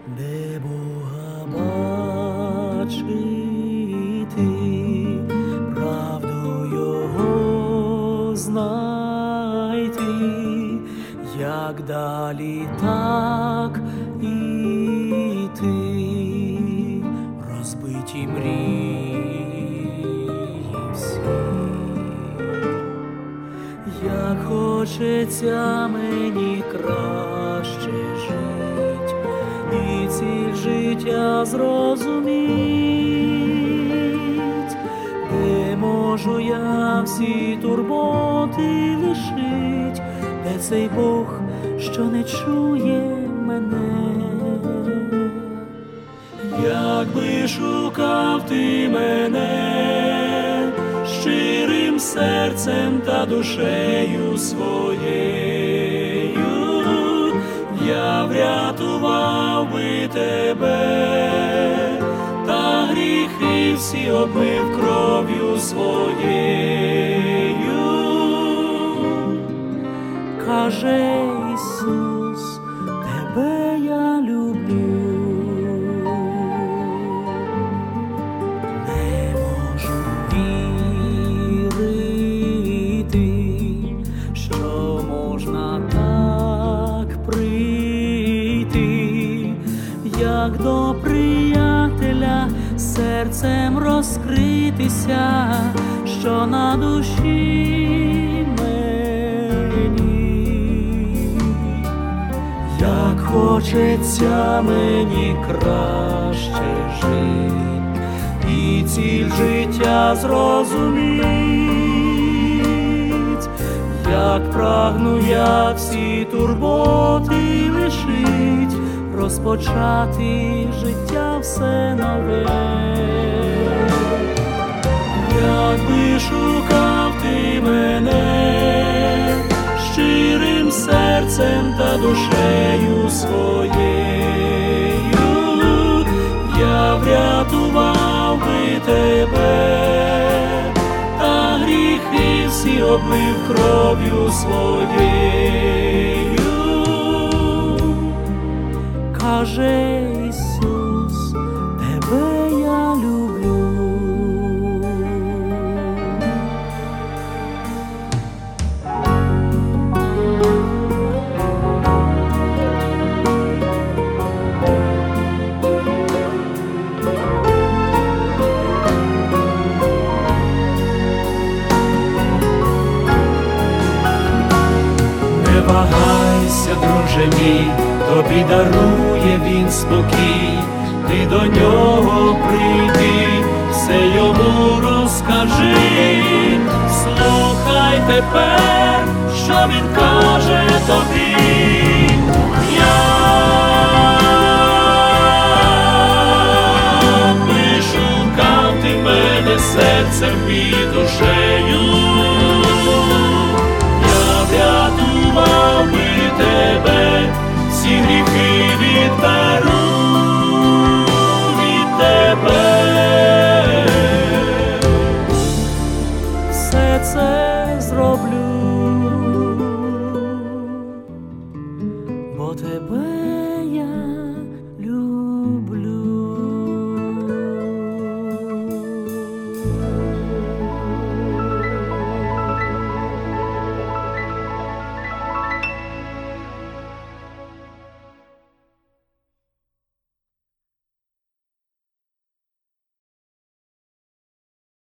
де Бога бачити, правду Його знайти, як далі так іти, розбиті мрії всі. Як хочеться мені краще жить, і ціль життя зрозуміть, де можу я всі турботи лишить, де цей Бог, що не чує мене. Якби шукав ти мене щирим серцем та душею своєю, я врятував би тебе, та гріхи всі обмив кров'ю своєю. Каже Ісус, тебе я люблю. Не можу вірити, що можна так прийти, як до приятеля серцем розкритися, що на душі мені. Як хочеться мені краще жить, і ціль життя зрозуміть, як прагну я всі турботи лишить, розпочати життя все нове. Якби шукав ти мене щирим серцем та душею своєю, я врятував би тебе, та гріхи всі обмив кров'ю своєю. Каже Ісус, тебе я люблю. Не вагайся, друже мій, тобі дарує він спокій, ти до нього прийди, все йому розкажи, слухай тепер, що він каже тобі. Якби шукав ти мене серцем і душею, я врятував би тебе, всі гріхи відберу від тебе. Все це зроблю, бо тебе